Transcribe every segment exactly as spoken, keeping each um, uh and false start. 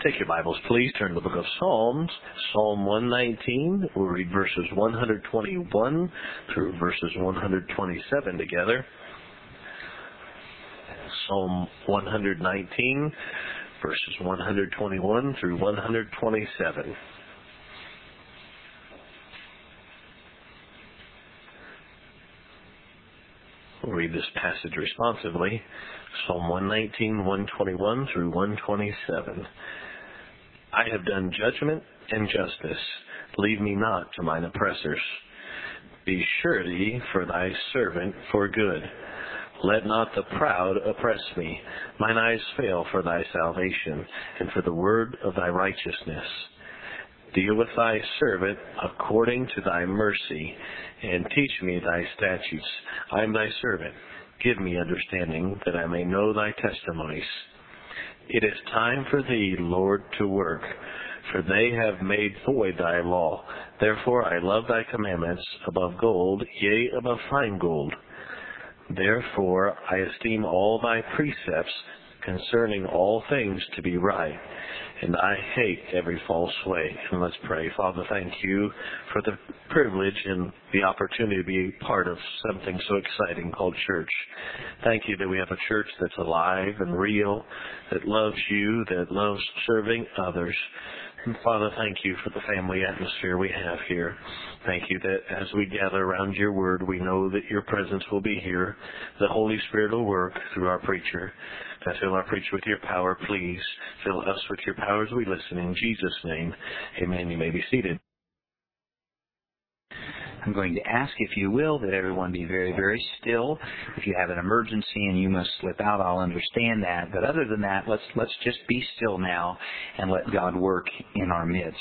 Take your Bibles, please. Turn to the book of Psalms, Psalm one nineteen. We'll read verses one twenty-one through verses one twenty-seven together. Psalm one nineteen, verses one twenty-one through one twenty-seven. We'll read this passage responsively. Psalm one nineteen, one twenty-one through one twenty-seven. I have done judgment and justice. Leave me not to mine oppressors. Be surety for thy servant for good. Let not the proud oppress me. Mine eyes fail for thy salvation, and for the word of thy righteousness. Deal with thy servant according to thy mercy, and teach me thy statutes. I am thy servant. Give me understanding, that I may know thy testimonies. It is time for thee, Lord, to work, for they have made void thy law. Therefore I love thy commandments above gold, yea, above fine gold. Therefore I esteem all thy precepts concerning all things to be right, and I hate every false way. And let's pray. Father, thank you for the privilege and the opportunity to be part of something so exciting called church. Thank you that we have a church that's alive and real, that loves you, that loves serving others. And Father, thank you for the family atmosphere we have here. Thank you that as we gather around your word, we know that your presence will be here. The Holy Spirit will work through our preacher. Now fill our preacher with your power, please. Fill us with your power as we listen. In Jesus' name, amen. You may be seated. I'm going to ask, if you will, that everyone be very, very still. If you have an emergency and you must slip out, I'll understand that. But other than that, let's let's just be still now and let God work in our midst.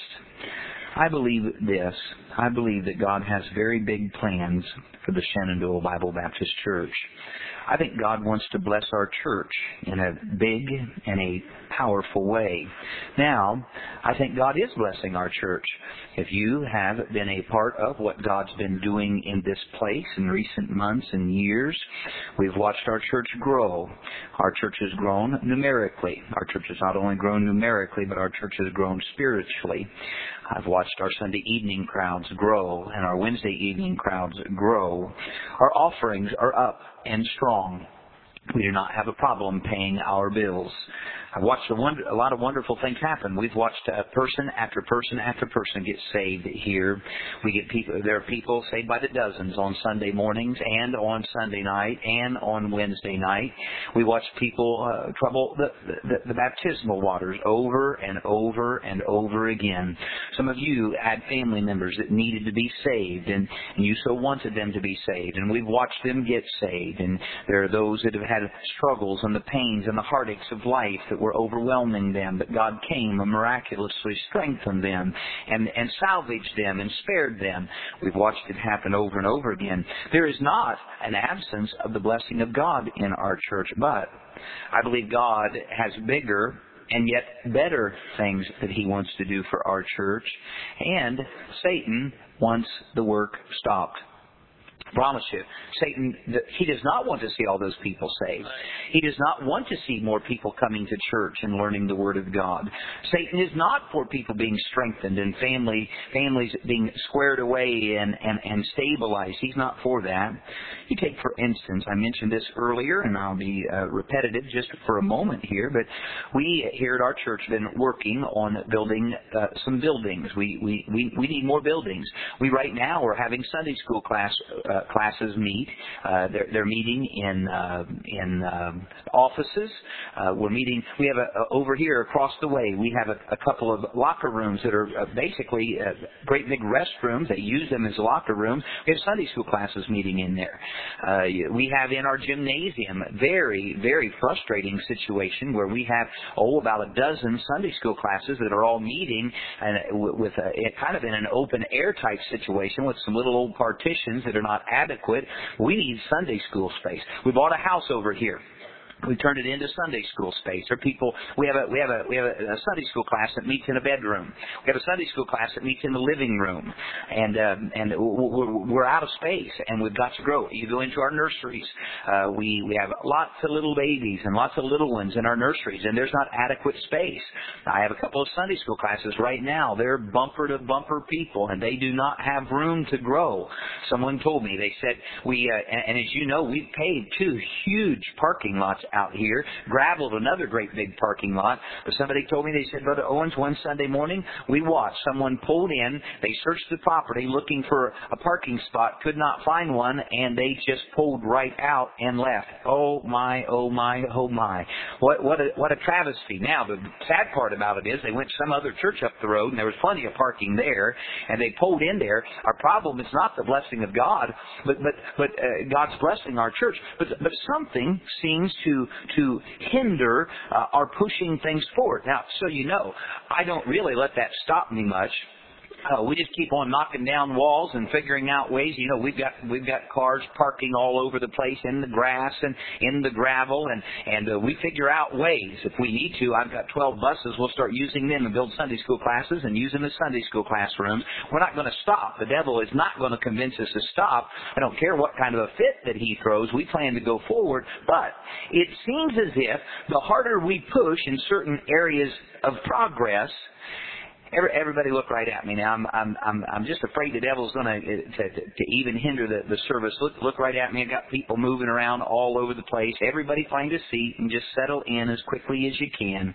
I believe this. I believe that God has very big plans for the Shenandoah Bible Baptist Church. I think God wants to bless our church in a big and a powerful way. Now, I think God is blessing our church. If you have been a part of what God's been doing in this place in recent months and years, we've watched our church grow. Our church has grown numerically. Our church has not only grown numerically, but our church has grown spiritually. I've watched our Sunday evening crowds grow and our Wednesday evening crowds grow. Our offerings are up and strong. We do not have a problem paying our bills. I've watched a, wonder, a lot of wonderful things happen. We've watched uh, person after person after person get saved here. We get people. There are people saved by the dozens on Sunday mornings and on Sunday night and on Wednesday night. We watch people uh, trouble the, the, the baptismal waters over and over and over again. Some of you had family members that needed to be saved, and, and you so wanted them to be saved, and we've watched them get saved. And there are those that have had struggles and the pains and the heartaches of life that were overwhelming them, but God came and miraculously strengthened them and, and salvaged them and spared them. We've watched it happen over and over again. There is not an absence of the blessing of God in our church, but I believe God has bigger and yet better things that He wants to do for our church, and Satan wants the work stopped. I promise you, Satan, he does not want to see all those people saved. He does not want to see more people coming to church and learning the Word of God. Satan is not for people being strengthened and family families being squared away and, and, and stabilized. He's not for that. You take, for instance, I mentioned this earlier, and I'll be uh, repetitive just for a moment here, but we here at our church have been working on building uh, some buildings. We, we, we, we need more buildings. We right now are having Sunday school class uh, classes meet. Uh, they're, they're meeting in uh, in um, offices. Uh, we're meeting. We have a, a, over here across the way. We have a, a couple of locker rooms that are uh, basically uh, great big restrooms. They use them as locker rooms. We have Sunday school classes meeting in there. Uh, we have in our gymnasium very very frustrating situation where we have oh about a dozen Sunday school classes that are all meeting and with a, kind of in an open air type situation with some little old partitions that are not adequate. We need Sunday school space. We bought a house over here. We turned it into Sunday school space. Or people, we have a we have a we have a, a Sunday school class that meets in a bedroom. We have a Sunday school class that meets in the living room, and um, and we're, we're out of space, and we've got to grow. You go into our nurseries. Uh, we we have lots of little babies and lots of little ones in our nurseries, and there's not adequate space. I have a couple of Sunday school classes right now. They're bumper to bumper people, and they do not have room to grow. Someone told me, they said we uh, and, and as you know, we've paved two huge parking lots out here, graveled another great big parking lot. But somebody told me, they said, Brother Owens, one Sunday morning, we watched someone pulled in, they searched the property looking for a parking spot, could not find one, and they just pulled right out and left. Oh my, oh my, oh my. What what a, what a travesty. Now, the sad part about it is they went to some other church up the road, and there was plenty of parking there, and they pulled in there. Our problem is not the blessing of God, but but but uh, God's blessing our church. But but something seems to to hinder uh, our pushing things forward. Now, so you know, I don't really let that stop me much. Uh, we just keep on knocking down walls and figuring out ways. You know, we've got we've got cars parking all over the place in the grass and in the gravel, and and uh, we figure out ways if we need to. I've got twelve buses. We'll start using them and build Sunday school classes and use them as Sunday school classrooms. We're not going to stop. The devil is not going to convince us to stop. I don't care what kind of a fit that he throws. We plan to go forward. But it seems as if the harder we push in certain areas of progress, everybody look right at me now. I'm I'm I'm I'm just afraid the devil's going to, to to even hinder the, the service. Look look right at me. I've got people moving around all over the place. Everybody find a seat and just settle in as quickly as you can.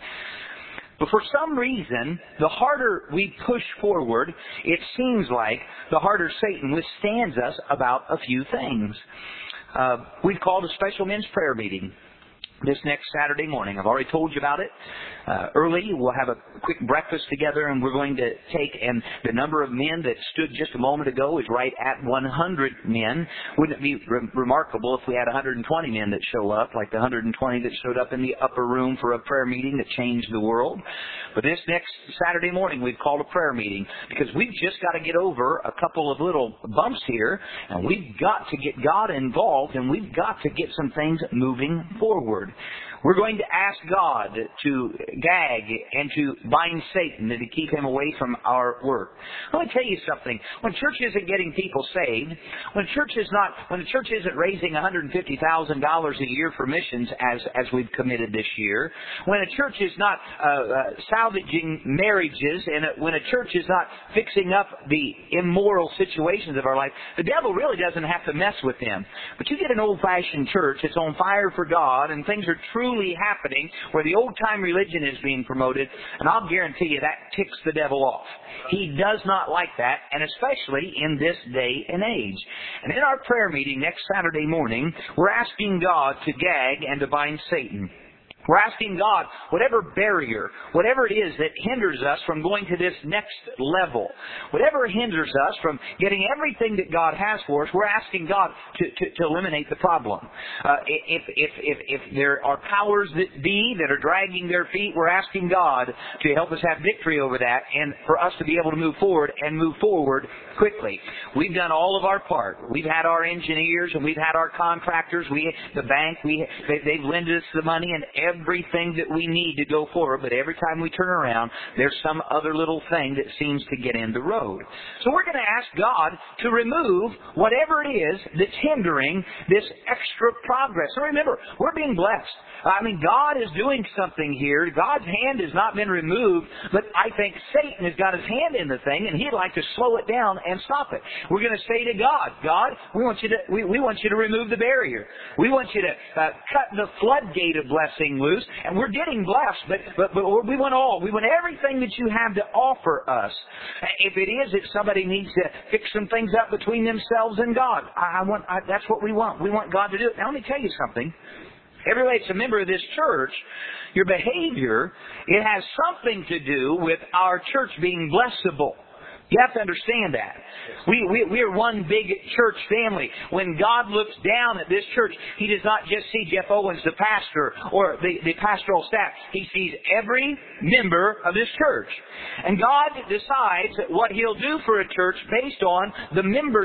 But for some reason, the harder we push forward, it seems like the harder Satan withstands us about a few things. Uh, we've called a special men's prayer meeting this next Saturday morning. I've already told you about it. Uh, early, we'll have a quick breakfast together, and we're going to take, and the number of men that stood just a moment ago is right at one hundred men. Wouldn't it be re- remarkable if we had one hundred twenty men that show up, like the one hundred twenty that showed up in the upper room for a prayer meeting that changed the world? But this next Saturday morning, we've called a prayer meeting because we've just got to get over a couple of little bumps here, and we've got to get God involved, and we've got to get some things moving forward. We're going to ask God to gag and to bind Satan and to keep him away from our work. Let me tell you something. When church isn't getting people saved, when church is not, when the church isn't raising one hundred fifty thousand dollars a year for missions as as we've committed this year, when a church is not uh, uh, salvaging marriages, and when a church is not fixing up the immoral situations of our life, the devil really doesn't have to mess with them. But you get an old-fashioned church that's on fire for God, and things are truly happening where the old-time religion is being promoted, and I'll guarantee you that ticks the devil off. He does not like that, and especially in this day and age. And in our prayer meeting next Saturday morning, we're asking God to gag and to bind Satan. We're asking God, whatever barrier, whatever it is that hinders us from going to this next level, whatever hinders us from getting everything that God has for us, we're asking God to, to, to eliminate the problem. Uh, if, if, if, if there are powers that be that are dragging their feet, we're asking God to help us have victory over that and for us to be able to move forward and move forward quickly. We've done all of our part. We've had our engineers and we've had our contractors. We, the bank, we, they, they've lended us the money and every everything that we need to go forward, but every time we turn around, there's some other little thing that seems to get in the road. So we're going to ask God to remove whatever it is that's hindering this extra progress. So remember, we're being blessed. I mean, God is doing something here. God's hand has not been removed, but I think Satan has got his hand in the thing, and he'd like to slow it down and stop it. We're going to say to God, God, we want you to we, we want you to remove the barrier. We want you to uh, cut the floodgate of blessing loose, and we're getting blessed, but, but but we want all. We want everything that you have to offer us. If it is that somebody needs to fix some things up between themselves and God, I, I want I, that's what we want. We want God to do it. Now, let me tell you something. Everybody that's a member of this church, your behavior, it has something to do with our church being blessable. You have to understand that. We, we, we are one big church family. When God looks down at this church, He does not just see Jeff Owens, the pastor, or the, the pastoral staff. He sees every member of this church. And God decides what He'll do for a church based on the membership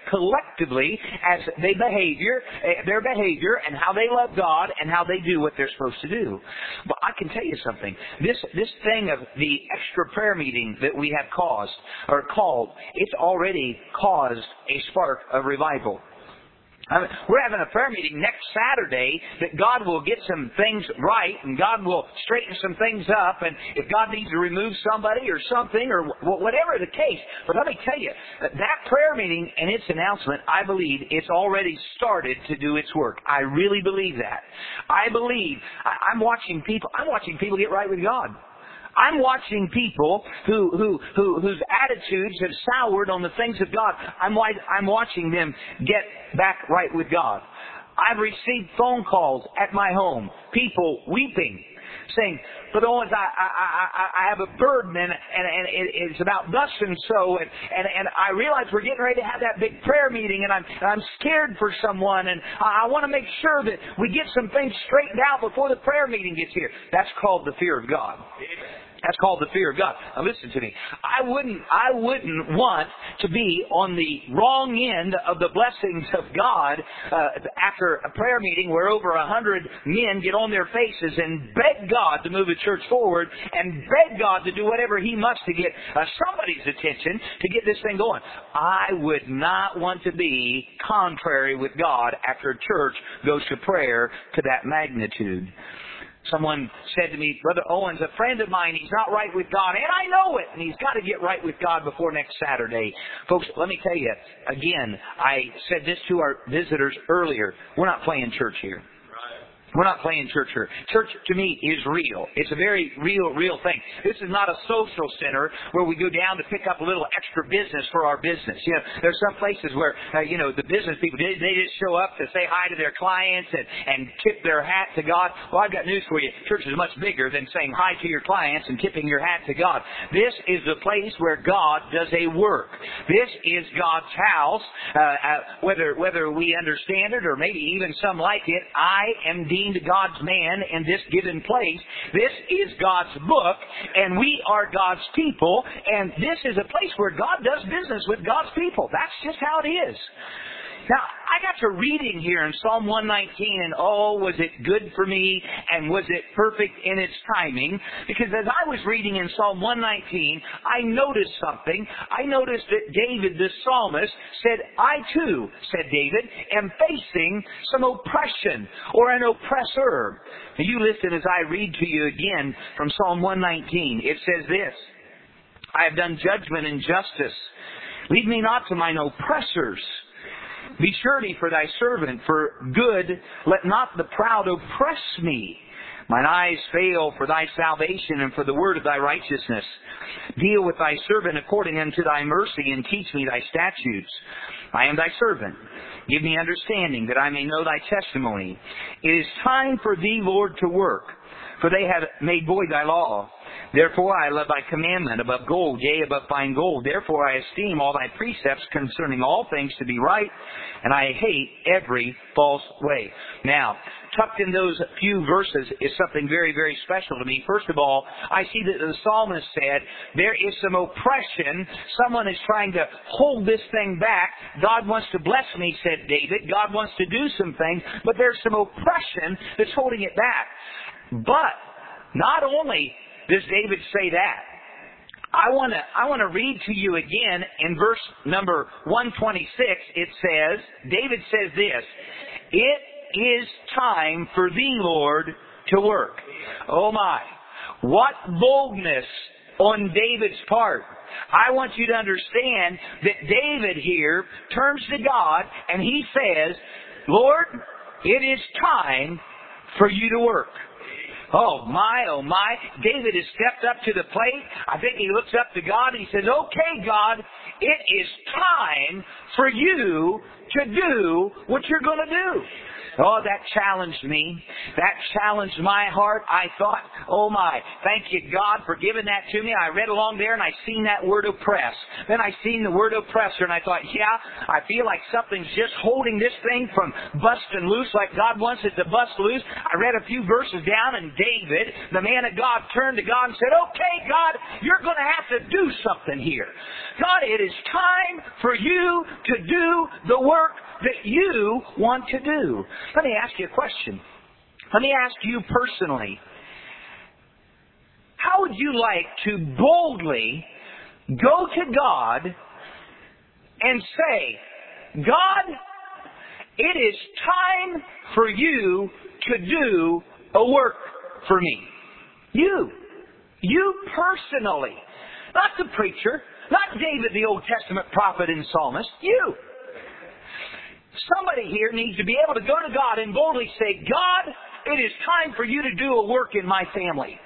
collectively as they behavior, their behavior and how they love God and how they do what they're supposed to do. But I can tell you something. This this thing of the extra prayer meeting that we have caused or called, it's already caused a spark of revival. I mean, we're having a prayer meeting next Saturday that God will get some things right and God will straighten some things up, and if God needs to remove somebody or something or whatever the case. But let me tell you, that prayer meeting and its announcement, I believe it's already started to do its work. I really believe that. I believe, I'm watching people, I'm watching people get right with God. I'm watching people who, who, who, whose attitudes have soured on the things of God. I'm, I'm watching them get back right with God. I've received phone calls at my home, people weeping, saying, "But Owens, I, I, I, I have a burden, and, and, and it, it's about thus and so, and, and, and I realize we're getting ready to have that big prayer meeting, and I'm, and I'm scared for someone, and I, I want to make sure that we get some things straightened out before the prayer meeting gets here." That's called the fear of God. That's called the fear of God. Now listen to me. I wouldn't, I wouldn't want to be on the wrong end of the blessings of God uh, after a prayer meeting where over a hundred men get on their faces and beg God to move the church forward and beg God to do whatever He must to get uh, somebody's attention to get this thing going. I would not want to be contrary with God after a church goes to prayer to that magnitude. Someone said to me, "Brother Owens, a friend of mine, he's not right with God, and I know it, and he's got to get right with God before next Saturday." Folks, let me tell you, again, I said this to our visitors earlier. We're not playing church here. We're not playing church here. Church, to me, is real. It's a very real, real thing. This is not a social center where we go down to pick up a little extra business for our business. You know, there's some places where, uh, you know, the business people, they, they just show up to say hi to their clients and, and tip their hat to God. Well, I've got news for you. Church is much bigger than saying hi to your clients and tipping your hat to God. This is the place where God does a work. This is God's house. Uh, uh, whether, whether we understand it or maybe even some like it, I am deemed to God's man in this given place. This is God's book, and we are God's people, and this is a place where God does business with God's people. That's just how it is. Now, I got to reading here in Psalm one nineteen, and oh, was it good for me, and was it perfect in its timing? Because as I was reading in Psalm one nineteen, I noticed something. I noticed that David, the psalmist, said, "I too," said David, "am facing some oppression or an oppressor." Now, you listen as I read to you again from Psalm one nineteen. It says this, "I have done judgment and justice. Lead me not to mine oppressors. Be surety for thy servant for good. Let not the proud oppress me. Mine eyes fail for thy salvation and for the word of thy righteousness. Deal with thy servant according unto thy mercy, and teach me thy statutes. I am thy servant. Give me understanding that I may know thy testimony. It is time for thee, Lord, to work, for they have made void thy law. Therefore I love thy commandment above gold, yea, above fine gold. Therefore I esteem all thy precepts concerning all things to be right, and I hate every false way." Now, tucked in those few verses is something very, very special to me. First of all, I see that the psalmist said, there is some oppression. Someone is trying to hold this thing back. God wants to bless me, said David. God wants to do some things, but there's some oppression that's holding it back. But not only does David say that, I want to I want to read to you again in verse number one twenty-six. It says, David says this, "It is time for thee, Lord, to work." Oh my, what boldness on David's part. I want you to understand that David here turns to God and he says, "Lord, it is time for you to work." Oh my, oh my. David has stepped up to the plate. I think he looks up to God and he says, "Okay, God, it is time for you to do what you're going to do." Oh, that challenged me. That challenged my heart. I thought, oh my, thank you God for giving that to me. I read along there and I seen that word oppress. Then I seen the word oppressor and I thought, yeah, I feel like something's just holding this thing from busting loose like God wants it to bust loose. I read a few verses down and David, the man of God, turned to God and said, okay God, you're going to have to do something here. God, it is time for you to do the work that you want to do. Let me ask you a question. Let me ask you personally. How would you like to boldly go to God and say, God, it is time for you to do a work for me. You. You personally. Not the preacher. Not David, the Old Testament prophet and psalmist. You. Somebody here needs to be able to go to God and boldly say, God, it is time for you to do a work in my family.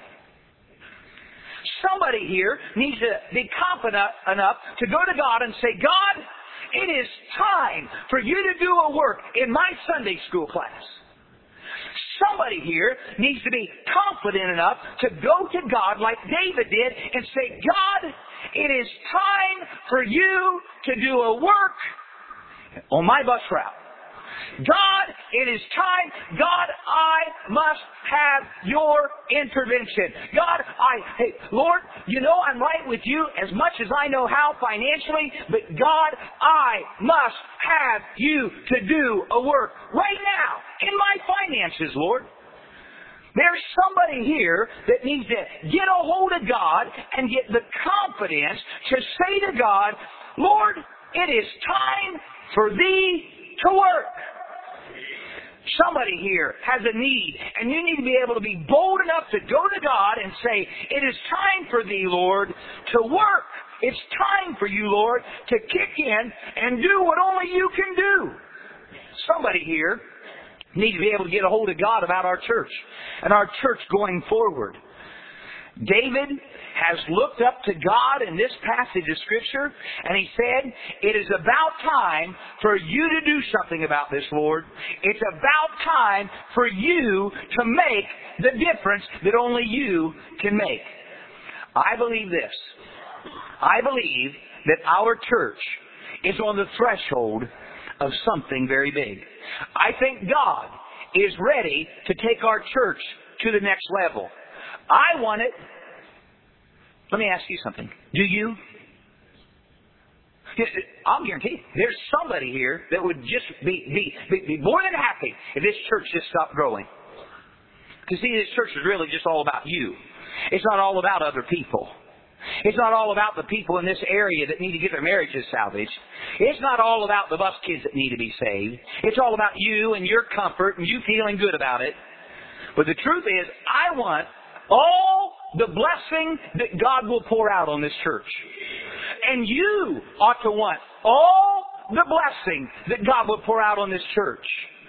Somebody here needs to be confident enough to go to God and say, God, it is time for you to do a work in my Sunday school class. Somebody here needs to be confident enough to go to God like David did and say, God, it is time for you to do a work on my bus route. God, it is time. God, I must have your intervention. God, I, hey, Lord, you know I'm right with you as much as I know how financially, but God, I must have you to do a work right now in my finances, Lord. There's somebody here that needs to get a hold of God and get the confidence to say to God, Lord, it is time for thee to work. Somebody here has a need, and you need to be able to be bold enough to go to God and say, it is time for thee, Lord, to work. It's time for you, Lord, to kick in and do what only you can do. Somebody here needs to be able to get a hold of God about our church and our church going forward. David has looked up to God in this passage of Scripture, and he said, it is about time for you to do something about this, Lord. It's about time for you to make the difference that only you can make. I believe this. I believe that our church is on the threshold of something very big. I think God is ready to take our church to the next level. I want it. Let me ask you something. Do you? I'll guarantee you, there's somebody here that would just be, be, be, be more than happy if this church just stopped growing. Because see, this church is really just all about you. It's not all about other people. It's not all about the people in this area that need to get their marriages salvaged. It's not all about the bus kids that need to be saved. It's all about you and your comfort and you feeling good about it. But the truth is, I want all the blessing that God will pour out on this church. And you ought to want all the blessing that God will pour out on this church.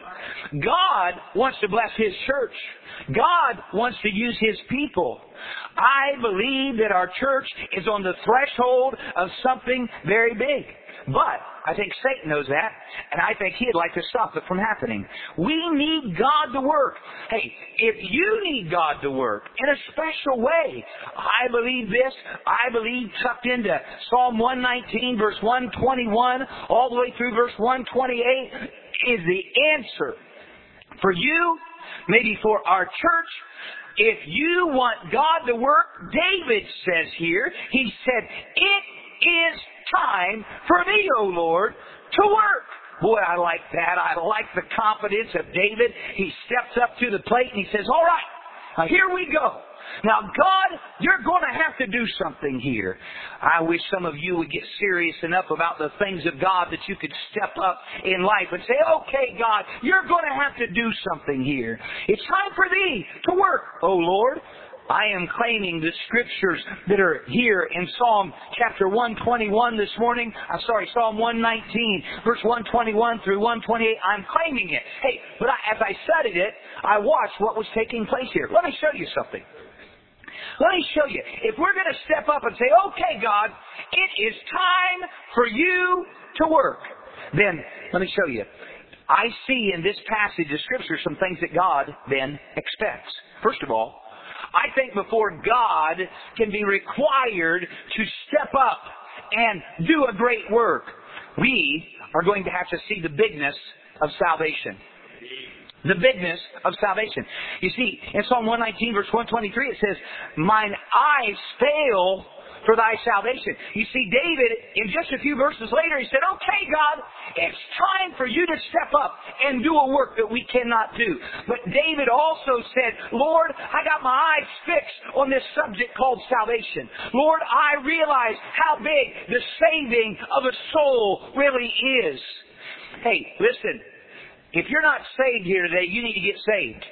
God wants to bless His church. God wants to use His people. I believe that our church is on the threshold of something very big. But I think Satan knows that, and I think he'd like to stop it from happening. We need God to work. Hey, if you need God to work in a special way, I believe this. I believe tucked into Psalm one nineteen, verse one twenty-one, all the way through verse one twenty-eight, is the answer for you, maybe for our church. If you want God to work, David says here, he said, it is time for thee, O Lord, to work. Boy, I like that. I like the confidence of David. He steps up to the plate and he says, all right, now here we go. Now, God, you're going to have to do something here. I wish some of you would get serious enough about the things of God that you could step up in life and say, okay, God, you're going to have to do something here. It's time for thee to work, O Lord. I am claiming the scriptures that are here in Psalm chapter one twenty-one this morning. I'm sorry, Psalm one nineteen, verse one twenty-one through one twenty-eight. I'm claiming it. Hey, but I, as I studied it, I watched what was taking place here. Let me show you something. Let me show you. If we're going to step up and say, okay, God, it is time for you to work, then let me show you. I see in this passage of Scripture some things that God then expects. First of all, I think before God can be required to step up and do a great work, we are going to have to see the bigness of salvation. The bigness of salvation. You see, in Psalm one nineteen, verse one twenty-three, it says, "Mine eyes fail for thy salvation." You see, David, in just a few verses later, he said, "Okay, God, it's time for you to step up and do a work that we cannot do." But David also said, "Lord, I got my eyes fixed on this subject called salvation. Lord, I realize how big the saving of a soul really is." Hey, listen, if you're not saved here today, you need to get saved.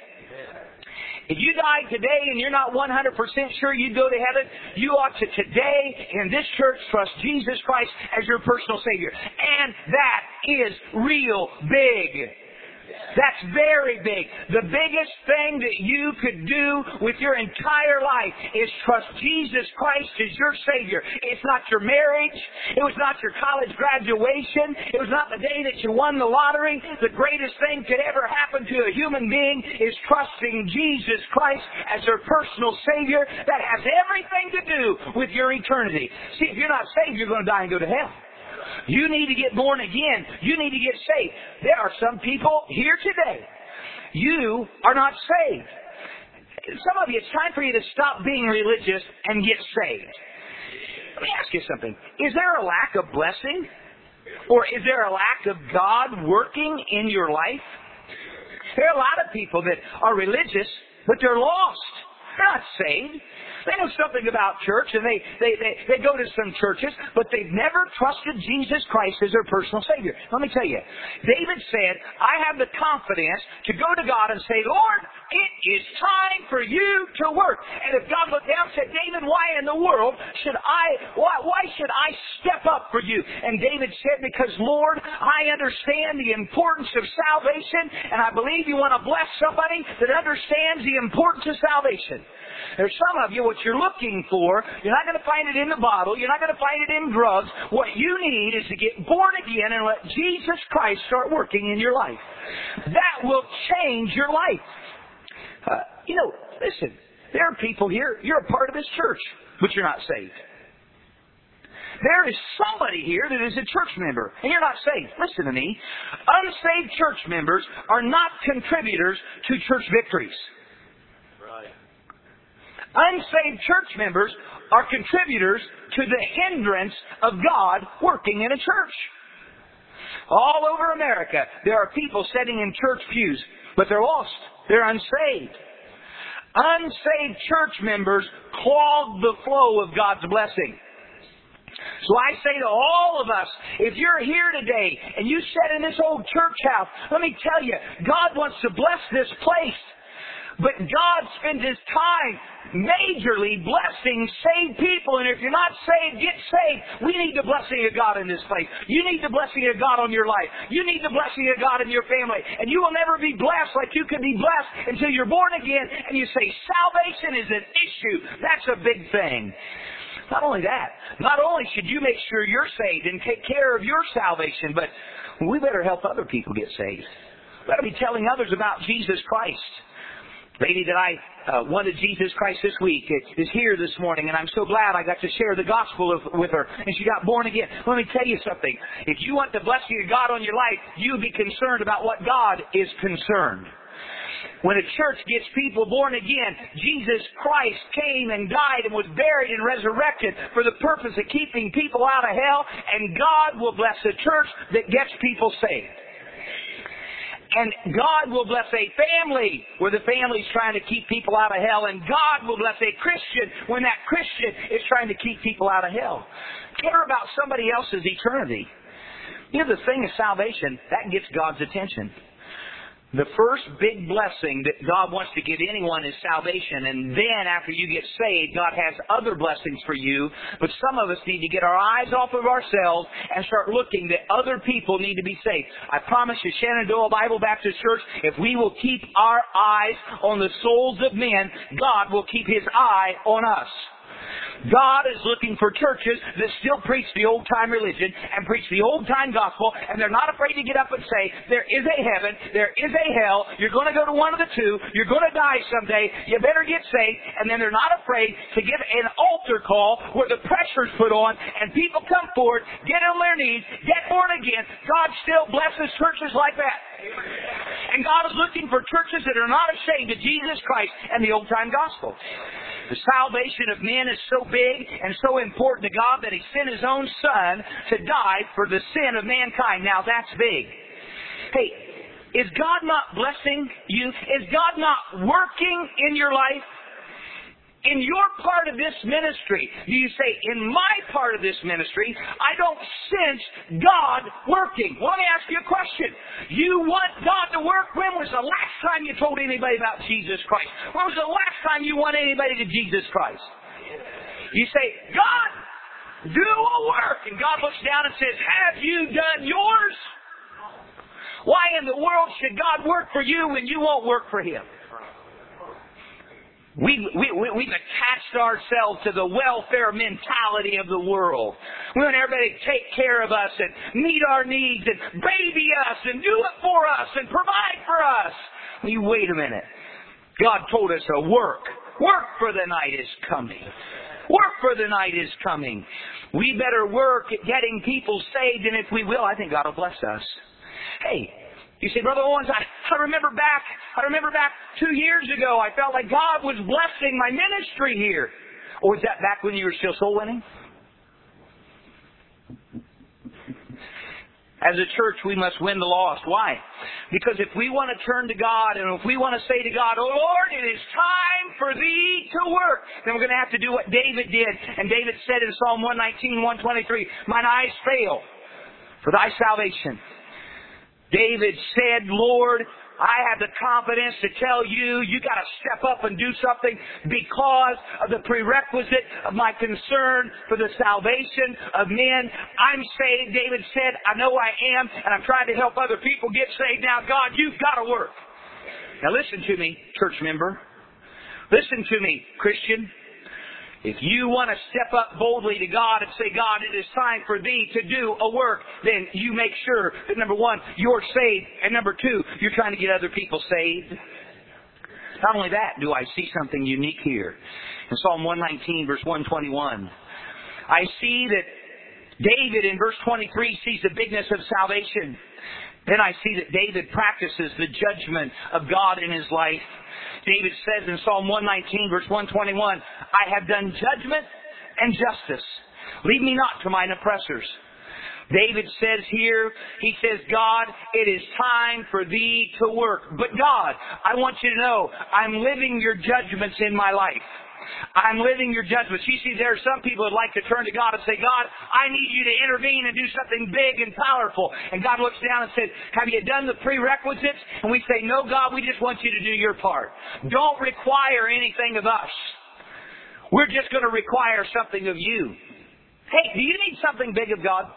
If you died today and you're not one hundred percent sure you'd go to heaven, you ought to today in this church trust Jesus Christ as your personal Savior. And that is real big. That's very big. The biggest thing that you could do with your entire life is trust Jesus Christ as your Savior. It's not your marriage. It was not your college graduation. It was not the day that you won the lottery. The greatest thing could ever happen to a human being is trusting Jesus Christ as your personal Savior. That has everything to do with your eternity. See, if you're not saved, you're going to die and go to hell. You need to get born again. You need to get saved. There are some people here today. You are not saved. Some of you, it's time for you to stop being religious and get saved. Let me ask you something. Is there a lack of blessing? Or is there a lack of God working in your life? There are a lot of people that are religious, but they're lost. They're not saved. They know something about church, and they, they, they, they go to some churches, but they've never trusted Jesus Christ as their personal Savior. Let me tell you, David said, I have the confidence to go to God and say, Lord, it is time for you to work. And if God looked down and said, David, why in the world should I, why, why should I step up for you? And David said, because, Lord, I understand the importance of salvation, and I believe you want to bless somebody that understands the importance of salvation. There's some of you, what you're looking for, you're not going to find it in the bottle. You're not going to find it in drugs. What you need is to get born again and let Jesus Christ start working in your life. That will change your life. Uh, you know, listen, there are people here, you're a part of this church, but you're not saved. There is somebody here that is a church member, and you're not saved. Listen to me. Unsaved church members are not contributors to church victories. Unsaved church members are contributors to the hindrance of God working in a church. All over America, there are people sitting in church pews, but they're lost. They're unsaved. Unsaved church members clog the flow of God's blessing. So I say to all of us, if you're here today and you sit in this old church house, let me tell you, God wants to bless this place. But God spends His time majorly blessing saved people. And if you're not saved, get saved. We need the blessing of God in this place. You need the blessing of God on your life. You need the blessing of God in your family. And you will never be blessed like you can be blessed until you're born again and you say salvation is an issue. That's a big thing. Not only that, not only should you make sure you're saved and take care of your salvation, but we better help other people get saved. We better be telling others about Jesus Christ. Lady that I uh, wanted Jesus Christ this week is here this morning, and I'm so glad I got to share the gospel of, with her, and she got born again. Let me tell you something. If you want the blessing of God on your life, you be concerned about what God is concerned. When a church gets people born again, Jesus Christ came and died and was buried and resurrected for the purpose of keeping people out of hell, and God will bless a church that gets people saved. And God will bless a family where the family's trying to keep people out of hell. And God will bless a Christian when that Christian is trying to keep people out of hell. Care about somebody else's eternity. You know, the thing of salvation, that gets God's attention. The first big blessing that God wants to give anyone is salvation. And then after you get saved, God has other blessings for you. But some of us need to get our eyes off of ourselves and start looking that other people need to be saved. I promise you, Shenandoah Bible Baptist Church, if we will keep our eyes on the souls of men, God will keep His eye on us. God is looking for churches that still preach the old-time religion and preach the old-time gospel, and they're not afraid to get up and say, there is a heaven, there is a hell, you're going to go to one of the two, you're going to die someday, you better get saved, and then they're not afraid to give an altar call where the pressure's put on and people come forward, get on their knees, get born again. God still blesses churches like that. And God is looking for churches that are not ashamed of Jesus Christ and the old-time gospel. The salvation of men is so big and so important to God that He sent His own Son to die for the sin of mankind. Now that's big. Hey, is God not blessing you? Is God not working in your life? In your part of this ministry, do you say, in my part of this ministry, I don't sense God working? Well, let me ask you a question. You want God to work? When was the last time you told anybody about Jesus Christ? When was the last time you won anybody to Jesus Christ? You say, God, do a work. And God looks down and says, have you done yours? Why in the world should God work for you when you won't work for Him? We, we, we, we've attached ourselves to the welfare mentality of the world. We want everybody to take care of us and meet our needs and baby us and do it for us and provide for us. You wait a minute. God told us to work. Work for the night is coming. Work for the night is coming. We better work at getting people saved, and if we will, I think God will bless us. Hey, you say, Brother Owens, I, I remember back, I remember back two years ago, I felt like God was blessing my ministry here. Or was that back when you were still soul winning? As a church, we must win the lost. Why? Because if we want to turn to God, and if we want to say to God, oh Lord, it is time for Thee to work, then we're going to have to do what David did. And David said in Psalm one nineteen, one twenty-three, mine eyes fail for Thy salvation. David said, Lord, I have the confidence to tell you, you got to step up and do something because of the prerequisite of my concern for the salvation of men. I'm saved, David said. I know I am, and I'm trying to help other people get saved. Now, God, you've got to work. Now, listen to me, church member. Listen to me, Christian. If you want to step up boldly to God and say, God, it is time for Thee to do a work, then you make sure that, number one, you're saved, and number two, you're trying to get other people saved. Not only that, do I see something unique here. In Psalm one nineteen, verse one twenty-one, I see that David in verse twenty-three sees the bigness of salvation. Then I see that David practices the judgment of God in his life. David says in Psalm one nineteen, verse one twenty-one, I have done judgment and justice. Lead me not to mine oppressors. David says here, he says, God, it is time for Thee to work. But God, I want you to know, I'm living Your judgments in my life. I'm living Your judgments. You see, there are some people that like to turn to God and say, God, I need You to intervene and do something big and powerful. And God looks down and says, have you done the prerequisites? And we say, no, God, we just want You to do Your part. Don't require anything of us. We're just going to require something of You. Hey, do you need something big of God?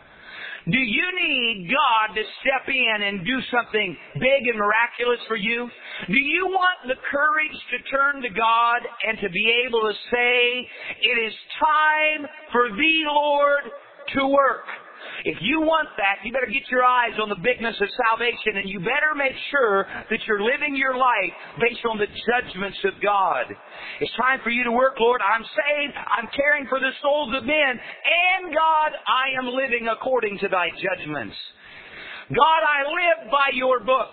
Do you need God to step in and do something big and miraculous for you? Do you want the courage to turn to God and to be able to say, it is time for Thee, Lord, to work? If you want that, you better get your eyes on the bigness of salvation, and you better make sure that you're living your life based on the judgments of God. It's time for you to work, Lord. I'm saved. I'm caring for the souls of men. And God, I am living according to Thy judgments. God, I live by Your book.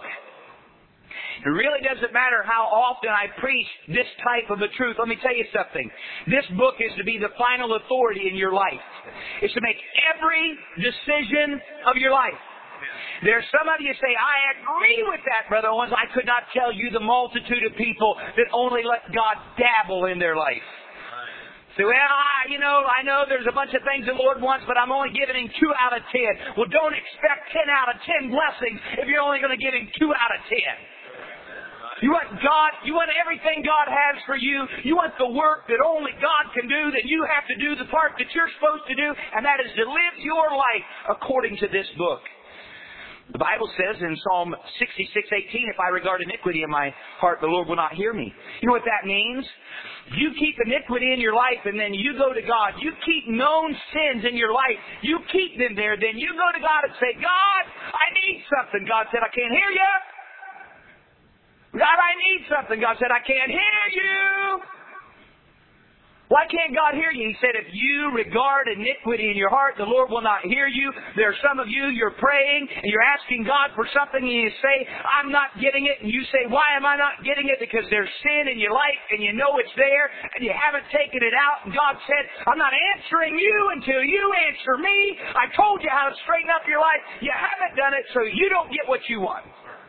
It really doesn't matter how often I preach this type of a truth. Let me tell you something. This book is to be the final authority in your life. It's to make every decision of your life. There's some of you say, I agree with that, Brother Owens. I could not tell you the multitude of people that only let God dabble in their life. So, well, I, you know, I know there's a bunch of things the Lord wants, but I'm only giving Him two out of ten. Well, don't expect ten out of ten blessings if you're only going to give Him two out of ten. You want God, you want everything God has for you. You want the work that only God can do, that you have to do the part that you're supposed to do, and that is to live your life according to this book. The Bible says in Psalm sixty-six eighteen, if I regard iniquity in my heart, the Lord will not hear me. You know what that means? You keep iniquity in your life and then you go to God. You keep known sins in your life. You keep them there. Then you go to God and say, God, I need something. God said, I can't hear you. God, I need something. God said, I can't hear you. Why can't God hear you? He said, if you regard iniquity in your heart, the Lord will not hear you. There are some of you, you're praying, and you're asking God for something, and you say, I'm not getting it. And you say, why am I not getting it? Because there's sin in your life, and you know it's there, and you haven't taken it out. And God said, I'm not answering you until you answer me. I told you how to straighten up your life. You haven't done it, so you don't get what you want.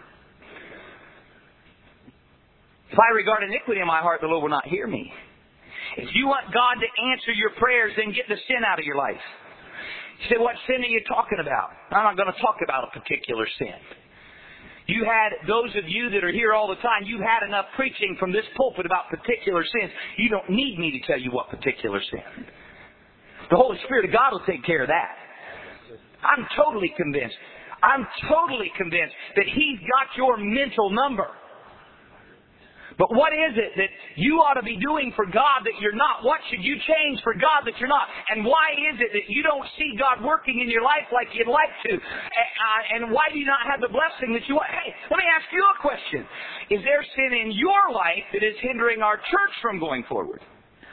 If I regard iniquity in my heart, the Lord will not hear me. If you want God to answer your prayers, then get the sin out of your life. You say, what sin are you talking about? I'm not going to talk about a particular sin. You had, those of you that are here all the time, you've had enough preaching from this pulpit about particular sins. You don't need me to tell you what particular sin. The Holy Spirit of God will take care of that. I'm totally convinced. I'm totally convinced that He's got your mental number. But what is it that you ought to be doing for God that you're not? What should you change for God that you're not? And why is it that you don't see God working in your life like you'd like to? And why do you not have the blessing that you want? Hey, let me ask you a question. Is there sin in your life that is hindering our church from going forward?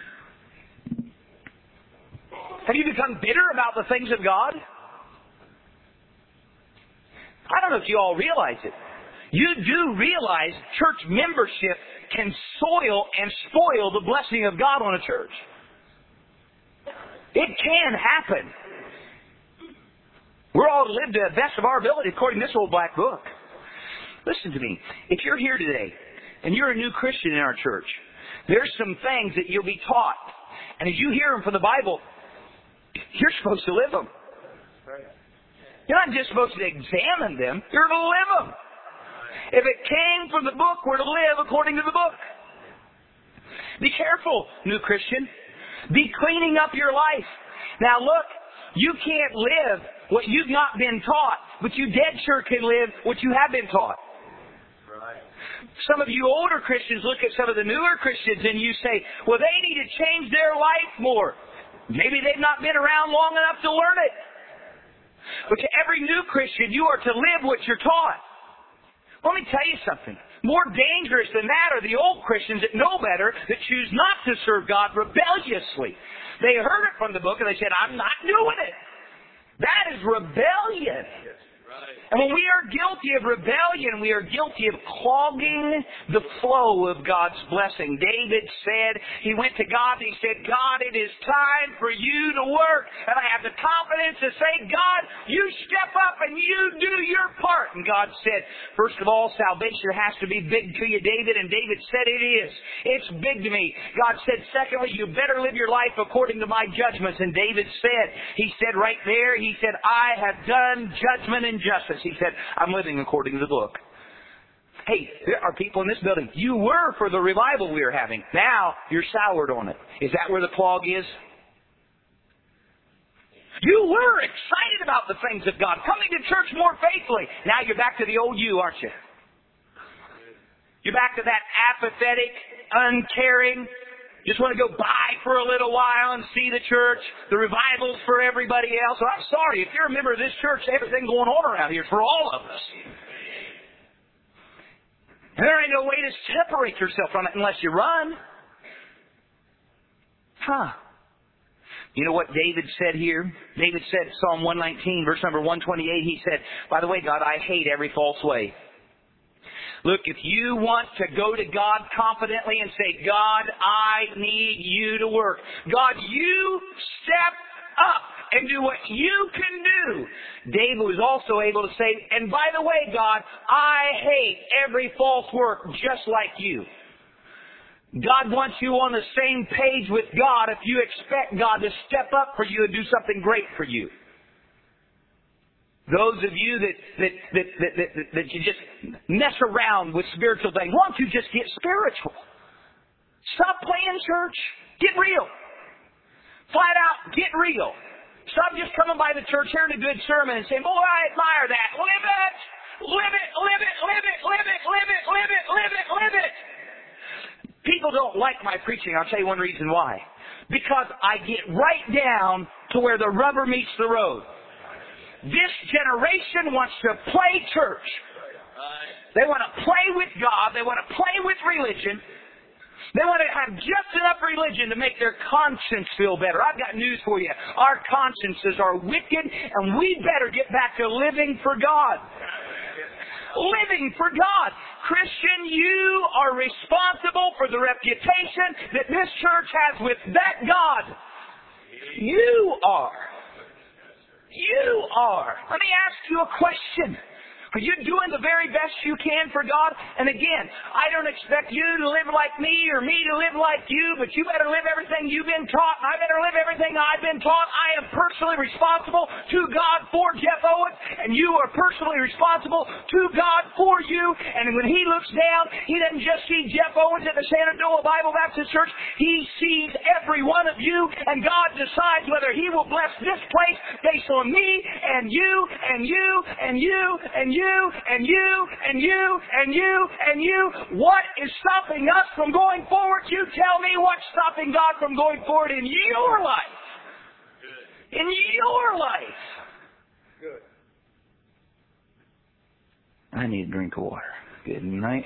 Have you become bitter about the things of God? I don't know if you all realize it. You do realize church membership can soil and spoil the blessing of God on a church. It can happen. We're all to live to the best of our ability according to this old black book. Listen to me. If you're here today and you're a new Christian in our church, there's some things that you'll be taught. And as you hear them from the Bible, you're supposed to live them. You're not just supposed to examine them. You're to live them. If it came from the book, we're to live according to the book. Be careful, new Christian. Be cleaning up your life. Now look, you can't live what you've not been taught, but you dead sure can live what you have been taught. Right. Some of you older Christians look at some of the newer Christians and you say, well, they need to change their life more. Maybe they've not been around long enough to learn it. But to every new Christian, you are to live what you're taught. Let me tell you something. More dangerous than that are the old Christians that know better, that choose not to serve God rebelliously. They heard it from the book and they said, I'm not doing it. That is rebellion. And when we are guilty of rebellion, we are guilty of clogging the flow of God's blessing. David said, he went to God and he said, God, it is time for you to work. And I have the confidence to say, God, you step up and you do your part. And God said, first of all, salvation has to be big to you, David. And David said, it is. It's big to me. God said, secondly, you better live your life according to my judgments. And David said, he said right there, he said, I have done judgment and justice. He said, I'm living according to the book. Hey, there are people in this building. You were for the revival we were having. Now you're soured on it. Is that where the clog is? You were excited about the things of God, coming to church more faithfully. Now you're back to the old you, aren't you? You're back to that apathetic, uncaring, just want to go by for a little while and see the church. The revival's for everybody else. Well, I'm sorry. If you're a member of this church, everything going on around here is for all of us. And there ain't no way to separate yourself from it unless you run. Huh. You know what David said here? David said, Psalm one nineteen, verse number one twenty-eight, he said, by the way, God, I hate every false way. Look, if you want to go to God confidently and say, God, I need you to work. God, you step up and do what you can do. David was also able to say, and by the way, God, I hate every false work just like you. God wants you on the same page with God if you expect God to step up for you and do something great for you. Those of you that, that, that, that, that, that you just mess around with spiritual things, why don't you just get spiritual? Stop playing church. Get real. Flat out, get real. Stop just coming by the church, hearing a good sermon and saying, boy, I admire that. Live it. Live it, live it, live it, live it, live it, live it, live it, live it. People don't like my preaching. I'll tell you one reason why. Because I get right down to where the rubber meets the road. This generation wants to play church. They want to play with God. They want to play with religion. They want to have just enough religion to make their conscience feel better. I've got news for you. Our consciences are wicked, and we better get back to living for God. Living for God. Christian, you are responsible for the reputation that this church has with that God. You are. You are. Let me ask you a question. Are you doing the very best you can for God? And again, I don't expect you to live like me or me to live like you, but you better live everything you've been taught, and I better live everything I've been taught. I am personally responsible to God for Jeff Owens, and you are personally responsible to God for you. And when He looks down, He doesn't just see Jeff Owens at the Shenandoah Bible Baptist Church. He sees every one of you, and God decides whether He will bless this place based on me and you and you and you and you. You and you and you and you and you. What is stopping us from going forward? You tell me what's stopping God from going forward in your life. Good. In your life. Good. I need a drink of water. Good night.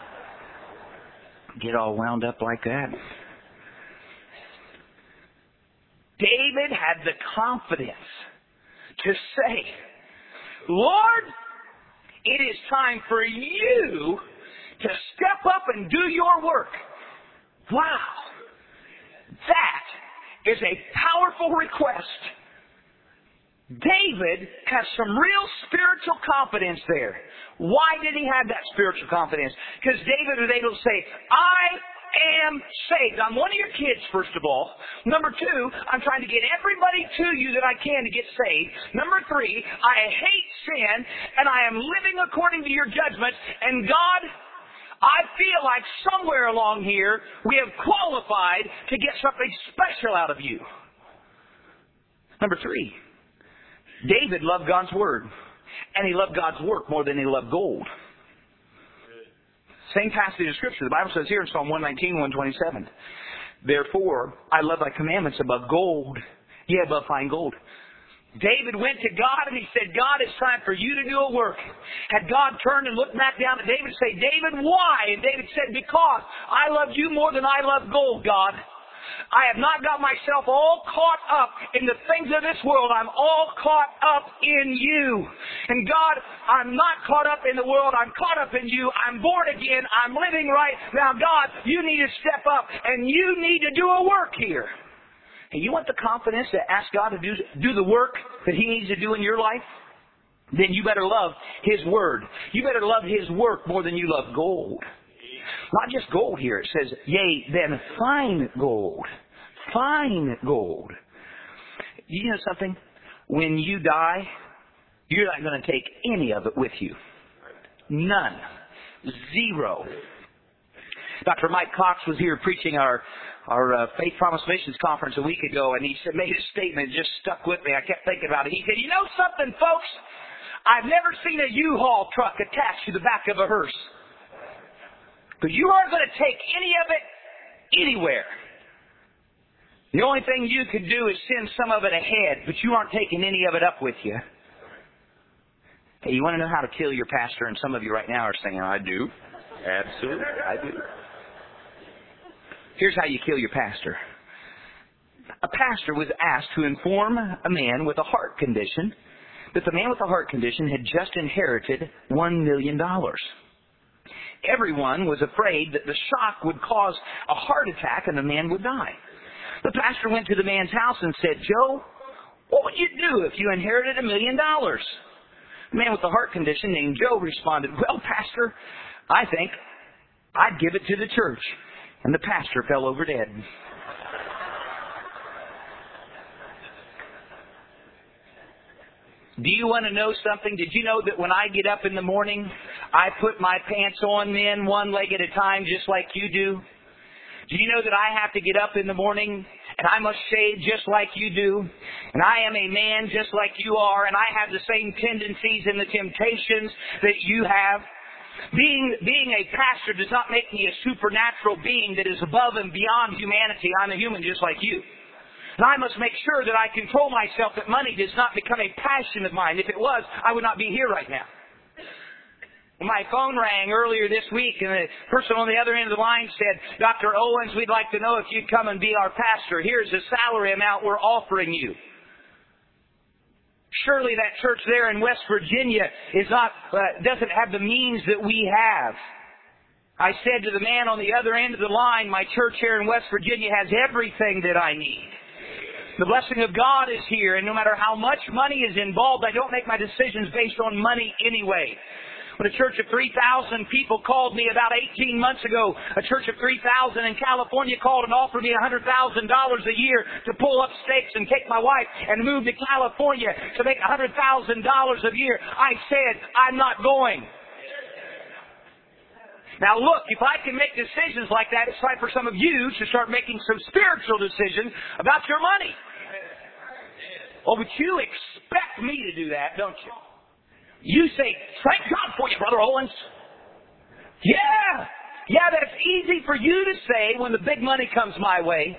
Get all wound up like that. David had the confidence to say, Lord, it is time for you to step up and do your work. Wow. That is a powerful request. David has some real spiritual confidence there. Why did he have that spiritual confidence? Because David was able to say, I am saved. I'm one of your kids, first of all. Number two, I'm trying to get everybody to you that I can to get saved. Number three, I hate sin, and I am living according to your judgments. And God, I feel like somewhere along here we have qualified to get something special out of you. Number three, David loved God's Word, and he loved God's work more than he loved gold. Same passage of Scripture. The Bible says here in Psalm one nineteen, one twenty-seven, therefore, I love thy commandments above gold, yea, above fine gold. David went to God and he said, God, it's time for you to do a work. Had God turned and looked back down at David and said, David, why? And David said, because I love you more than I love gold, God. I have not got myself all caught up in the things of this world. I'm all caught up in you. And God, I'm not caught up in the world. I'm caught up in you. I'm born again. I'm living right. Now, God, you need to step up and you need to do a work here. And you want the confidence to ask God to do, do the work that He needs to do in your life? Then you better love His Word. You better love His work more than you love gold. Not just gold here. It says, yea, then fine gold. Fine gold. You know something? When you die, you're not going to take any of it with you. None. Zero. Doctor Mike Cox was here preaching our our uh, Faith Promise Missions conference a week ago, and he said, made a statement that just stuck with me. I kept thinking about it. He said, you know something, folks? I've never seen a U-Haul truck attached to the back of a hearse. But you aren't going to take any of it anywhere. The only thing you could do is send some of it ahead, but you aren't taking any of it up with you. Hey, you want to know how to kill your pastor? And some of you right now are saying, I do. Absolutely, I do. Here's how you kill your pastor. A pastor was asked to inform a man with a heart condition that the man with the heart condition had just inherited one million dollars. Everyone was afraid that the shock would cause a heart attack and the man would die. The pastor went to the man's house and said, Joe, what would you do if you inherited a million dollars? The man with the heart condition named Joe responded, well, Pastor, I think I'd give it to the church. And the pastor fell over dead. Do you want to know something? Did you know that when I get up in the morning, I put my pants on men one leg at a time just like you do? Do you know that I have to get up in the morning and I must shave just like you do, and I am a man just like you are, and I have the same tendencies and the temptations that you have. Being, being a pastor does not make me a supernatural being that is above and beyond humanity. I'm a human just like you. And I must make sure that I control myself, that money does not become a passion of mine. If it was, I would not be here right now. My phone rang earlier this week, and the person on the other end of the line said, Doctor Owens, we'd like to know if you'd come and be our pastor. Here's the salary amount we're offering you. Surely that church there in West Virginia is not uh, doesn't have the means that we have. I said to the man on the other end of the line, my church here in West Virginia has everything that I need. The blessing of God is here, and no matter how much money is involved, I don't make my decisions based on money anyway. When a church of three thousand people called me about eighteen months ago, a church of three thousand in California called and offered me one hundred thousand dollars a year to pull up stakes and take my wife and move to California to make one hundred thousand dollars a year, I said, I'm not going. Now look, if I can make decisions like that, it's time for some of you to start making some spiritual decisions about your money. Oh, but you expect me to do that, don't you? You say, thank God for you, Brother Owens. Yeah, yeah, that's easy for you to say when the big money comes my way.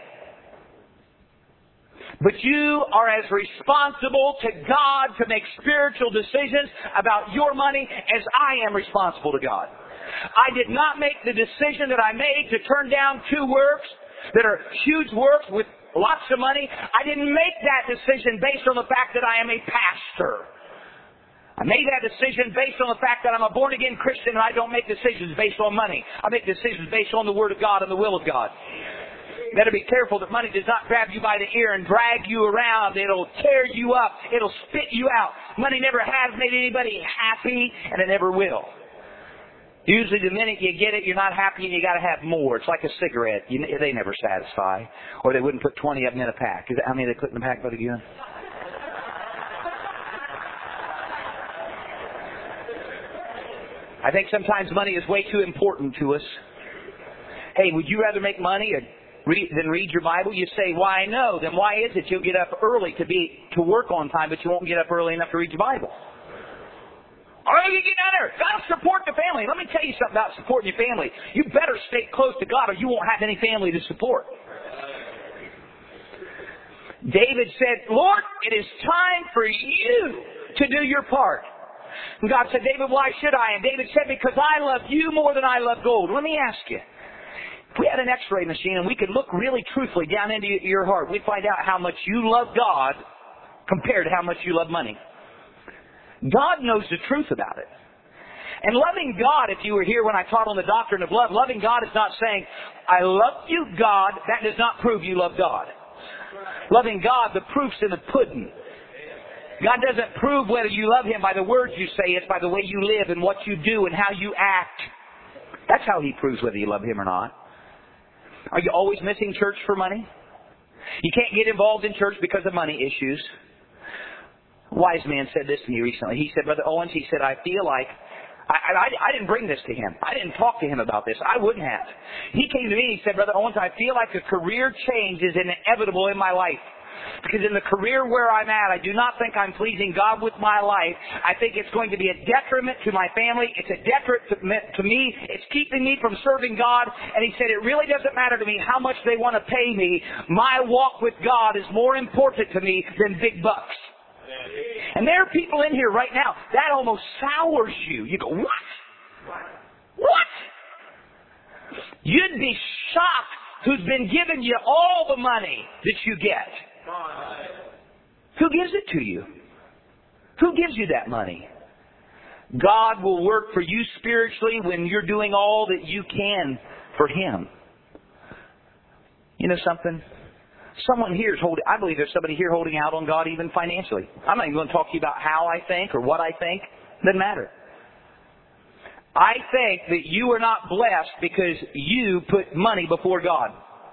But you are as responsible to God to make spiritual decisions about your money as I am responsible to God. I did not make the decision that I made to turn down two works that are huge works with lots of money. I didn't make that decision based on the fact that I am a pastor. I made that decision based on the fact that I'm a born-again Christian and I don't make decisions based on money. I make decisions based on the Word of God and the will of God. You better be careful that money does not grab you by the ear and drag you around. It'll tear you up. It'll spit you out. Money never has made anybody happy, and it never will. Usually the minute you get it, you're not happy and you got to have more. It's like a cigarette. You, they never satisfy. Or they wouldn't put twenty of them in a pack. Is that how many they put in a pack, Brother Ewan? I think sometimes money is way too important to us. Hey, would you rather make money or read, than read your Bible? You say, why no? Then why is it you'll get up early to be to work on time, but you won't get up early enough to read your Bible? All right, you get down there. Got to support the family. Let me tell you something about supporting your family. You better stay close to God or you won't have any family to support. David said, Lord, it is time for you to do your part. And God said, David, why should I? And David said, because I love you more than I love gold. Let me ask you, if we had an x-ray machine and we could look really truthfully down into your heart, we'd find out how much you love God compared to how much you love money. God knows the truth about it. And loving God, if you were here when I taught on the doctrine of love, loving God is not saying, I love you, God. That does not prove you love God. Loving God, the proof's in the pudding. God doesn't prove whether you love Him by the words you say. It's by the way you live and what you do and how you act. That's how He proves whether you love Him or not. Are you always missing church for money? You can't get involved in church because of money issues. A wise man said this to me recently. He said, Brother Owens, he said, I feel like... I, I, I didn't bring this to him. I didn't talk to him about this. I wouldn't have. He came to me and he said, Brother Owens, I feel like a career change is inevitable in my life. Because in the career where I'm at, I do not think I'm pleasing God with my life. I think it's going to be a detriment to my family. It's a detriment to me. It's keeping me from serving God. And he said, it really doesn't matter to me how much they want to pay me. My walk with God is more important to me than big bucks. And there are people in here right now, that almost sours you. You go, what? What? You'd be shocked who's been giving you all the money that you get. Who gives it to you? Who gives you that money? God will work for you spiritually when you're doing all that you can for Him. You know something? Someone here is holding, I believe there's somebody here holding out on God even financially. I'm not even going to talk to you about how I think or what I think. It doesn't matter. I think that you are not blessed because you put money before God.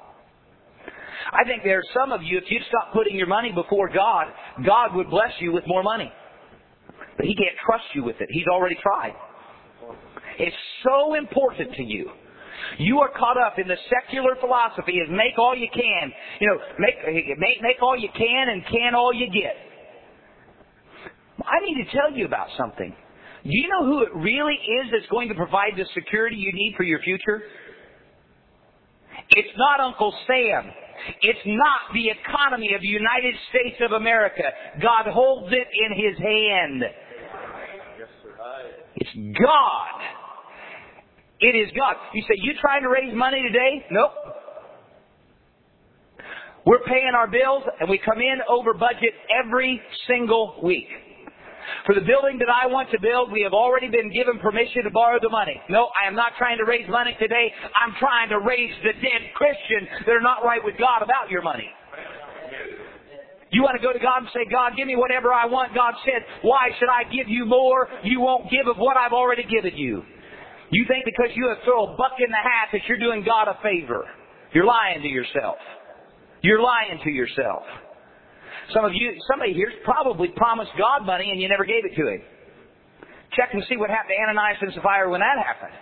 I think there are some of you, if you'd stop putting your money before God, God would bless you with more money. But He can't trust you with it. He's already tried. It's so important to you. You are caught up in the secular philosophy of make all you can. You know, make, make, make all you can and can all you get. I need to tell you about something. Do you know who it really is that's going to provide the security you need for your future? It's not Uncle Sam. It's not the economy of the United States of America. God holds it in His hand. It's God. It is God. You say, you trying to raise money today? Nope. We're paying our bills and we come in over budget every single week. For the building that I want to build, we have already been given permission to borrow the money. No, I am not trying to raise money today. I'm trying to raise the dead Christians that are not right with God about your money. You want to go to God and say, God, give me whatever I want. God said, why should I give you more? You won't give of what I've already given you. You think because you have thrown a buck in the hat that you're doing God a favor. You're lying to yourself. You're lying to yourself. Some of you, somebody here's probably promised God money and you never gave it to Him. Check and see what happened to Ananias and Sapphira when that happened.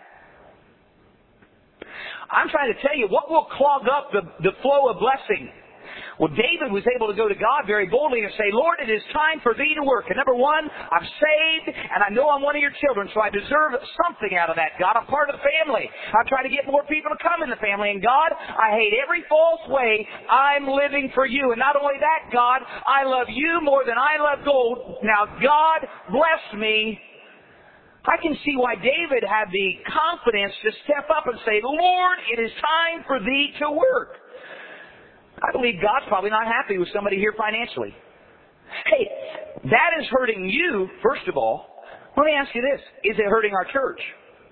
I'm trying to tell you what will clog up the, the flow of blessing. Well, David was able to go to God very boldly and say, Lord, it is time for Thee to work. And number one, I'm saved, and I know I'm one of Your children, so I deserve something out of that, God. I'm part of the family. I try to get more people to come in the family. And God, I hate every false way. I'm living for You. And not only that, God, I love You more than I love gold. Now, God, bless me. I can see why David had the confidence to step up and say, Lord, it is time for Thee to work. I believe God's probably not happy with somebody here financially. Hey, that is hurting you, first of all. Let me ask you this. Is it hurting our church?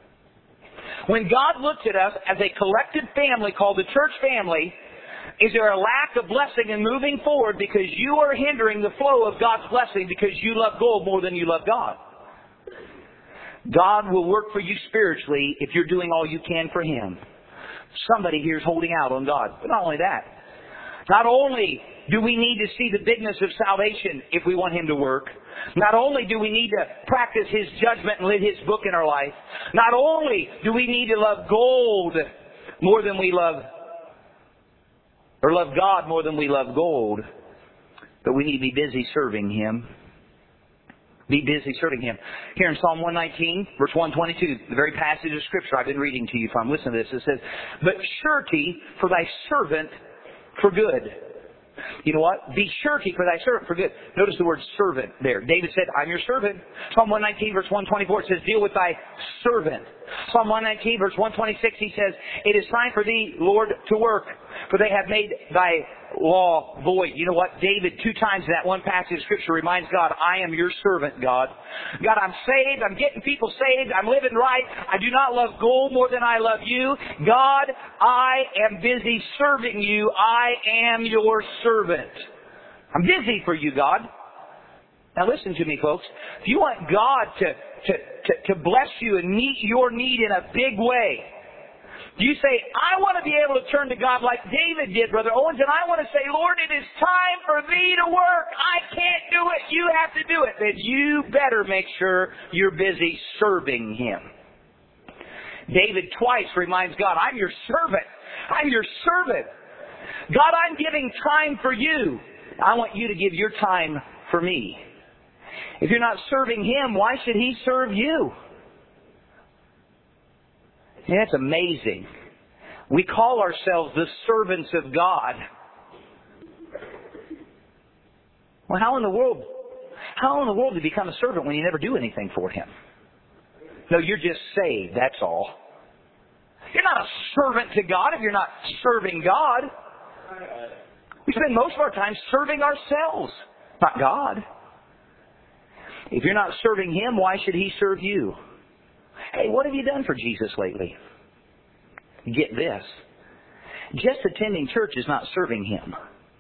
When God looks at us as a collective family called the church family, is there a lack of blessing in moving forward because you are hindering the flow of God's blessing because you love gold more than you love God? God will work for you spiritually if you're doing all you can for Him. Somebody here is holding out on God. But not only that. Not only do we need to see the bigness of salvation if we want Him to work, not only do we need to practice His judgment and live His book in our life, not only do we need to love gold more than we love, or love God more than we love gold, but we need to be busy serving Him. Be busy serving Him. Here in Psalm one nineteen, verse one twenty-two, the very passage of Scripture I've been reading to you from. Listen to this. It says, but surety for Thy servant for good. You know what? Be surety for Thy servant for good. Notice the word servant there. David said, I'm Your servant. Psalm one nineteen, verse one twenty-four, it says, deal with Thy servant. Psalm one nineteen, verse one twenty-six, he says, it is time for Thee, Lord, to work, for they have made Thy law void. You know what? David, two times in that one passage of Scripture, reminds God, I am Your servant, God. God, I'm saved. I'm getting people saved. I'm living right. I do not love gold more than I love You. God, I am busy serving You. I am Your servant. I'm busy for You, God. Now listen to me, folks. If you want God to, to, to, to bless you and meet your need in a big way, you say, I want to be able to turn to God like David did, Brother Owens, and I want to say, Lord, it is time for Thee to work. I can't do it. You have to do it. Then you better make sure you're busy serving Him. David twice reminds God, I'm Your servant. I'm Your servant. God, I'm giving time for You. I want You to give Your time for me. If you're not serving Him, why should He serve you? And that's amazing. We call ourselves the servants of God. Well, how in the world, how in the world do you become a servant when you never do anything for Him? No, you're just saved, that's all. You're not a servant to God if you're not serving God. We spend most of our time serving ourselves, not God. If you're not serving Him, why should He serve you? Hey, what have you done for Jesus lately? Get this. Just attending church is not serving Him.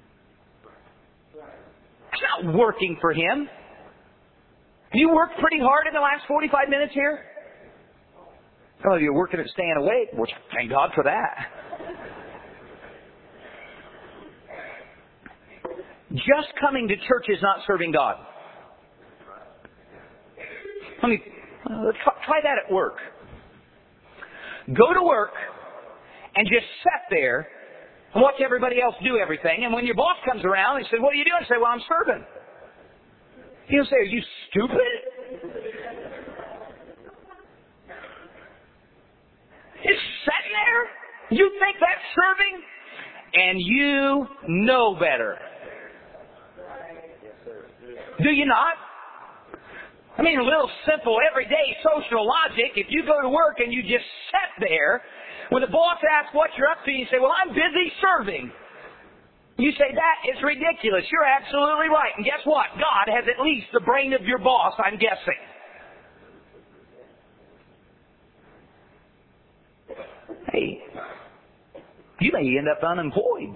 It's not working for Him. Have you worked pretty hard in the last forty-five minutes here? Some of you are working at staying awake, which thank God for that. Just coming to church is not serving God. Let me uh, try, try that at work. Go to work and just sit there and watch everybody else do everything. And when your boss comes around, he says, what are you doing? You say, well, I'm serving. He'll say, are you stupid? It's sitting there. You think that's serving? And you know better. Do you not? I mean, a little simple, everyday social logic. If you go to work and you just sit there, when the boss asks what you're up to, you say, well, I'm busy serving. You say, that is ridiculous. You're absolutely right. And guess what? God has at least the brain of your boss, I'm guessing. Hey, you may end up unemployed,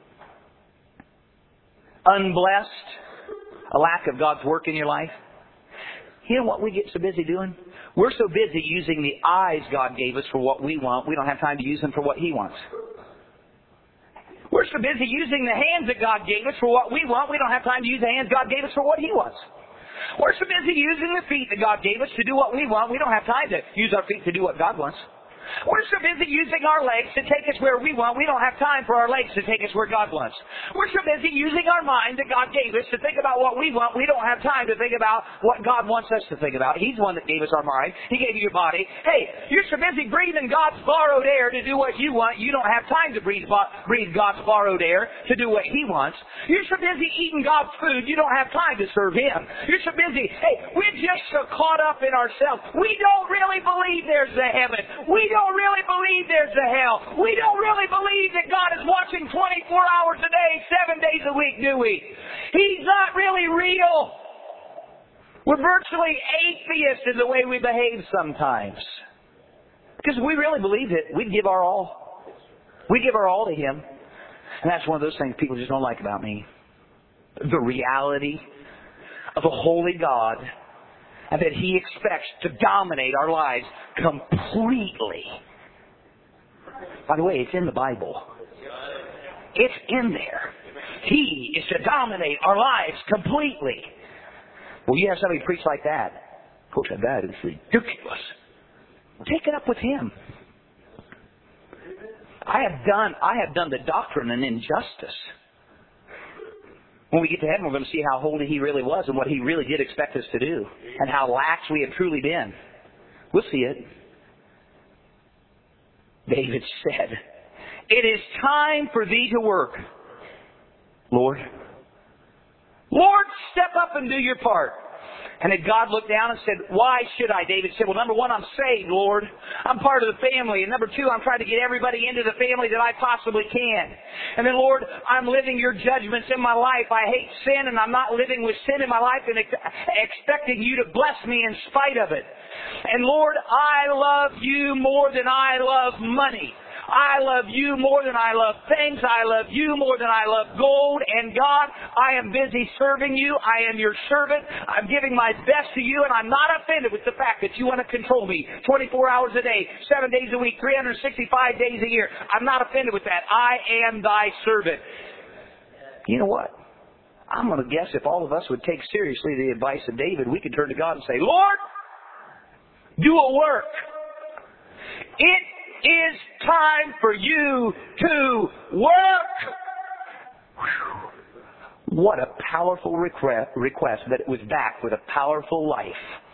unblessed, a lack of God's work in your life. You know what we get so busy doing? We're so busy using the eyes God gave us for what we want, we don't have time to use them for what He wants. We're so busy using the hands that God gave us for what we want, we don't have time to use the hands God gave us for what He wants. We're so busy using the feet that God gave us to do what we want, we don't have time to use our feet to do what God wants. We're so busy using our legs to take us where we want, we don't have time for our legs to take us where God wants. We're so busy using our mind that God gave us to think about what we want, we don't have time to think about what God wants us to think about. He's the one that gave us our mind. He gave you your body. Hey, you're so busy breathing God's borrowed air to do what you want, you don't have time to breathe, breathe God's borrowed air to do what He wants. You're so busy eating God's food, you don't have time to serve Him. You're so busy. Hey, we're just so caught up in ourselves. We don't really believe there's a heaven. We don't really believe there's a hell. We don't really believe that God is watching twenty-four hours a day, seven days a week, do we? He's not really real. We're virtually atheists in the way we behave sometimes. Because if we really believed it, we'd give our all. We'd give our all to Him. And that's one of those things people just don't like about me. The reality of a holy God, and that He expects to dominate our lives completely. By the way, it's in the Bible. It's in there. He is to dominate our lives completely. Well, you have somebody preach like that. Coach, that is ridiculous. Take it up with Him. I have done, I have done the doctrine an injustice. When we get to heaven, we're going to see how holy He really was and what He really did expect us to do, and how lax we have truly been. We'll see it. David said, it is time for Thee to work, Lord. Lord, step up and do your part. And then God looked down and said, why should I? David said, well, number one, I'm saved, Lord. I'm part of the family. And number two, I'm trying to get everybody into the family that I possibly can. And then, Lord, I'm living your judgments in my life. I hate sin, and I'm not living with sin in my life and ex- expecting you to bless me in spite of it. And Lord, I love you more than I love money. I love you more than I love things. I love you more than I love gold. And God, I am busy serving you. I am your servant. I'm giving my best to you, and I'm not offended with the fact that you want to control me twenty-four hours a day, seven days a week, three hundred sixty-five days a year. I'm not offended with that. I am thy servant. You know what? I'm going to guess if all of us would take seriously the advice of David, we could turn to God and say, Lord, do a work. It is time for you to work. Whew. What a powerful request, request, but it was backed with a powerful life.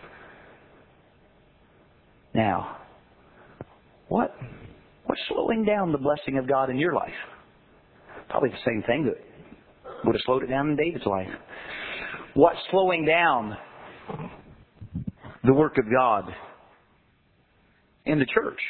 Now, what, what's slowing down the blessing of God in your life? Probably the same thing that would have slowed it down in David's life. What's slowing down the work of God in the church?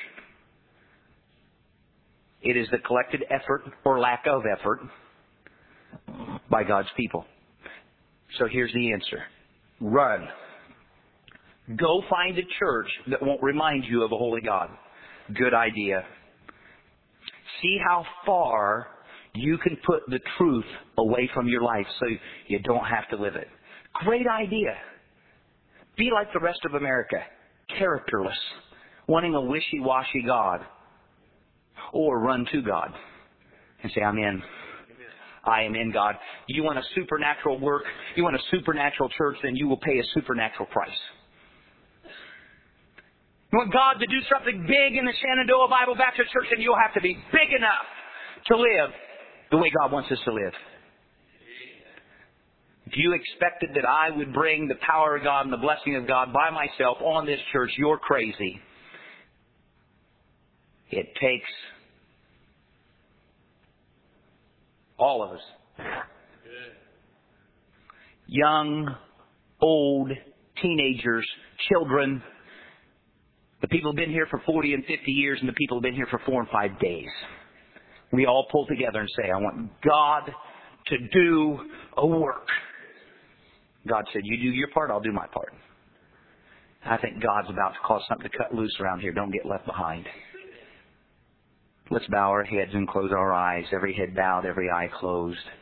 It is the collected effort or lack of effort by God's people. So here's the answer. Run. Go find a church that won't remind you of a holy God. Good idea. See how far you can put the truth away from your life so you don't have to live it. Great idea. Be like the rest of America. Characterless. Wanting a wishy-washy God. Or run to God and say, I'm in. I am in, God. You want a supernatural work? You want a supernatural church? Then you will pay a supernatural price. You want God to do something big in the Shenandoah Bible Baptist Church, and you'll have to be big enough to live the way God wants us to live. If you expected that I would bring the power of God and the blessing of God by myself on this church, you're crazy. It takes all of us. Young, old, teenagers, children, the people who have been here for forty and fifty years, and the people who have been here for four and five days. We all pull together and say, I want God to do a work. God said, you do your part, I'll do my part. I think God's about to cause something to cut loose around here. Don't get left behind. Let's bow our heads and close our eyes. Every head bowed, every eye closed.